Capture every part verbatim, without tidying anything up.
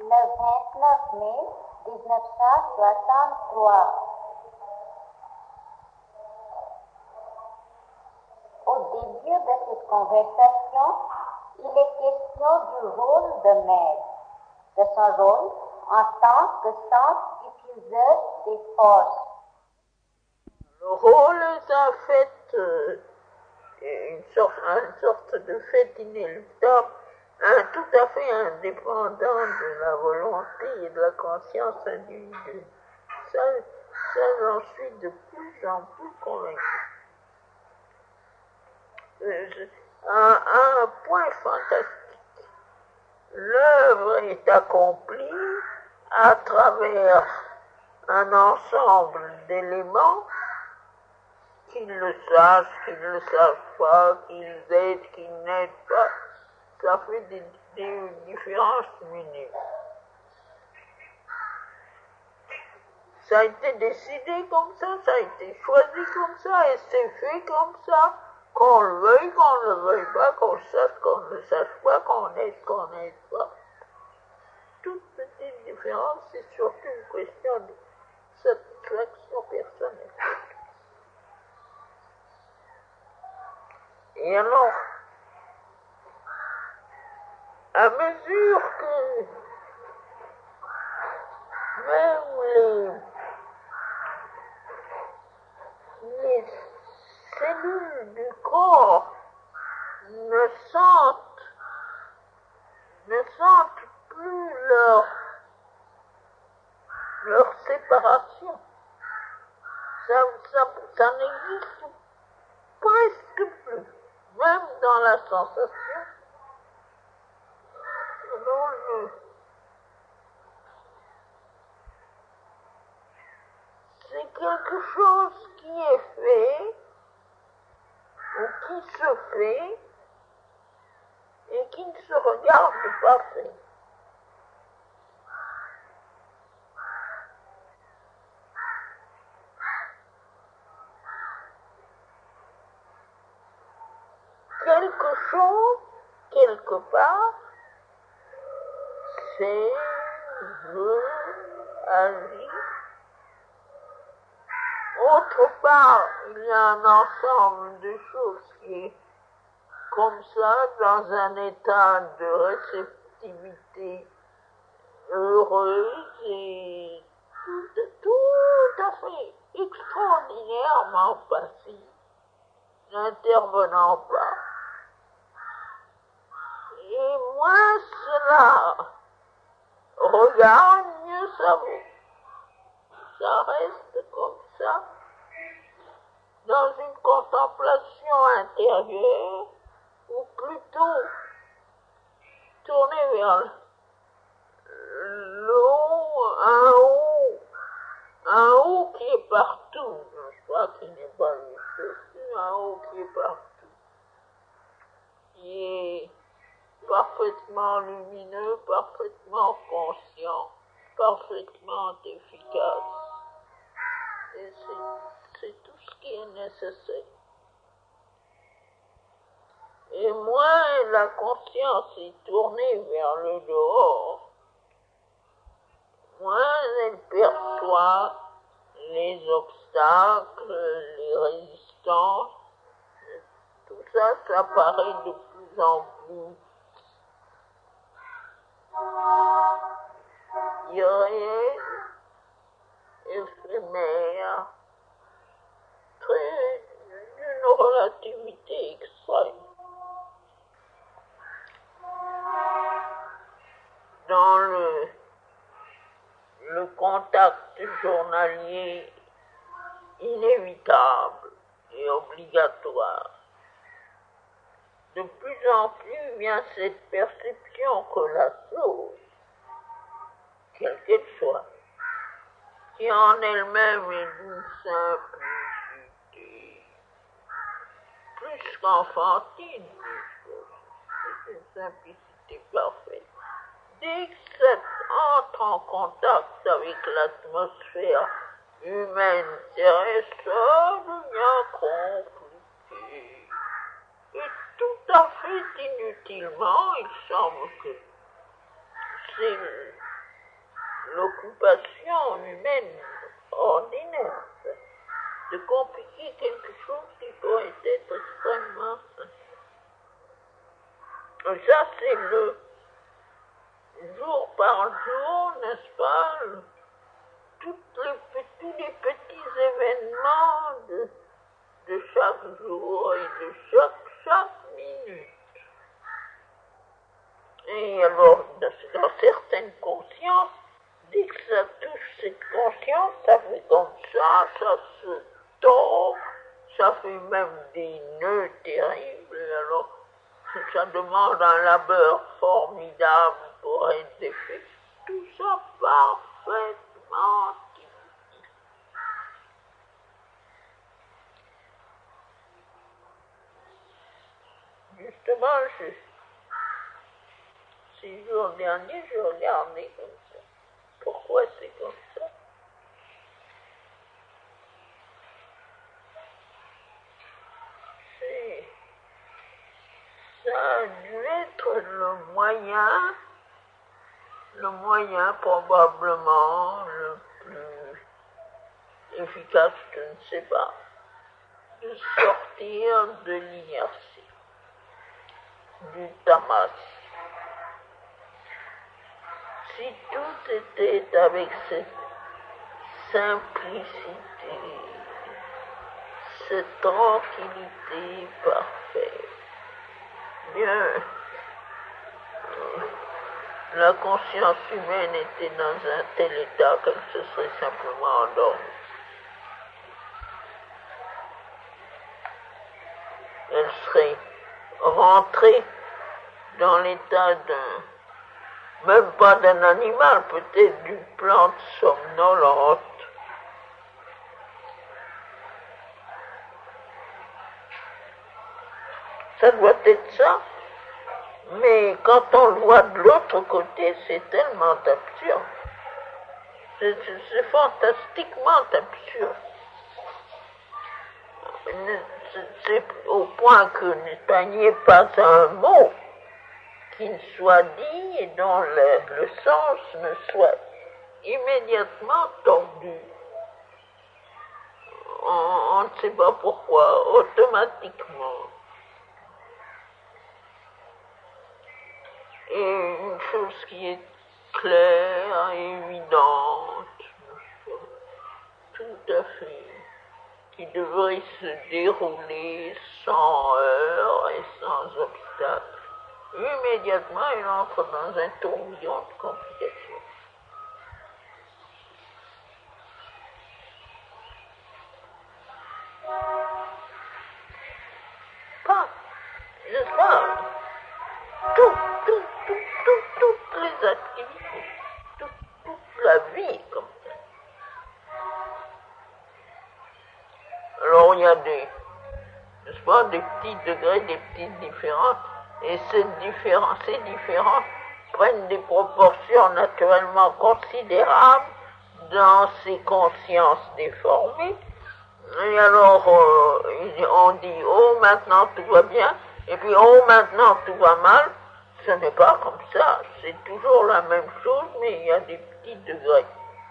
le vingt-neuf mai mille neuf cent soixante-trois. Au début de cette conversation, il est question du rôle de maître, de son rôle en tant que centre diffuseur des forces. Le rôle est en fait euh, une, sorte, une sorte de fait inéluctable, hein, tout à fait indépendant de la volonté et de la conscience individuelle. Ça, ça j'en suis de plus en plus convaincu. À un point fantastique, l'œuvre est accomplie à travers un ensemble d'éléments, qu'ils le sachent, qu'ils ne le sachent pas, qu'ils aident, qu'ils n'aident pas, ça fait des, des différences minimes. Ça a été décidé comme ça, ça a été choisi comme ça, et c'est fait comme ça, qu'on le veuille, qu'on ne le veuille pas, qu'on le sache, qu'on ne le sache pas, qu'on aide, qu'on n'aide pas. Toute petite différence, c'est surtout une question de satisfaction personnelle. Et alors, à mesure que même les, les cellules du corps ne sentent, ne sentent plus leur, leur séparation, ça, ça, ça n'existe presque plus, même dans la sensation. Alors, je, c'est quelque chose qui est fait, ou qui se fait, et qui ne se regarde pas faire. Quelque chose, quelque part, c'est, veut, agit. Autre part, il y a un ensemble de choses qui est comme ça, dans un état de réceptivité heureuse et tout, tout à fait extraordinairement passif, n'intervenant pas. Et moins cela regarde, mieux ça vaut. Ça reste comme ça, dans une contemplation intérieure, ou plutôt tourné vers le haut, un haut, un haut qui est partout, je crois qu'il n'est pas le un haut qui est partout, qui est parfaitement lumineux, parfaitement conscient, parfaitement efficace. Et c'est, c'est tout ce qui est nécessaire. Et moins la conscience est tournée vers le dehors, moins elle perçoit les obstacles, les résistances, tout ça, ça paraît de plus en plus irréel, éphémère, très d'une relativité extrême. Dans le, le contact journalier inévitable et obligatoire, de plus en plus vient cette perception que la chose, quelle qu'elle soit, qui en elle-même est d'une simplicité, plus qu'enfantine, c'est une simplicité parfaite. Dès que ça entre en contact avec l'atmosphère humaine terrestre, ça devient compliqué. Et tout à fait inutilement, il semble que c'est l'occupation humaine ordinaire, de compliquer quelque chose qui pourrait être extrêmement simple. Et ça, c'est le jour par jour, n'est-ce pas, le, toutes les, tous les petits événements de, de chaque jour et de chaque, chaque minute. Et alors, dans, dans certaines consciences, dès que ça touche cette conscience, ça fait comme ça, ça se tord, ça fait même des nœuds terribles. Et alors, ça demande un labeur formidable pour être défait. Tout ça parfaitement difficile. Justement, je, ces jours derniers, je regardais comme ça. Pourquoi c'est comme ça? C'est... Ça a dû être le moyen, le moyen probablement le plus efficace, je ne sais pas, de sortir de l'inertie, du tamas. Si tout était avec cette simplicité, cette tranquillité parfaite, bien, la conscience humaine était dans un tel état qu'elle se serait simplement endormie. Elle serait rentrée dans l'état d'un, même pas d'un animal, peut-être d'une plante somnolente. Ça doit être ça. Mais quand on le voit de l'autre côté, c'est tellement absurde. C'est, c'est, c'est fantastiquement absurde. C'est, c'est au point que il n'y ait pas un mot qui ne soit dit et dont le, le sens ne soit immédiatement tordu. On, on ne sait pas pourquoi, automatiquement. Et une chose qui est claire et évidente, tout à fait, qui devrait se dérouler sans heurts et sans obstacles, immédiatement il entre dans un tourbillon de complications. Pas, n'est-ce pas? Tout, tout, tout, tout, toutes les activités, tout, toute la vie comme ça. Alors il y a des, n'est-ce pas, des petits degrés, des petites différences, et cette différence, ces différences prennent des proportions naturellement considérables dans ces consciences déformées. Et alors euh, on dit, oh maintenant tout va bien, et puis oh maintenant tout va mal. Ce n'est pas comme ça, c'est toujours la même chose, mais il y a des petits degrés.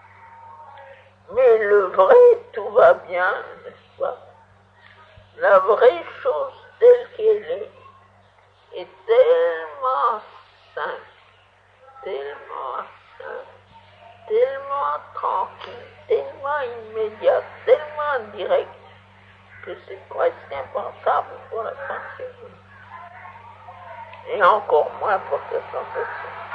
Mais le vrai tout va bien, n'est-ce pas? La vraie chose telle qu'elle est, est tellement simple, tellement simple, tellement tranquille, tellement immédiate, tellement directe, que c'est presque impensable pour la pensée. Et encore moins pour sa sensation.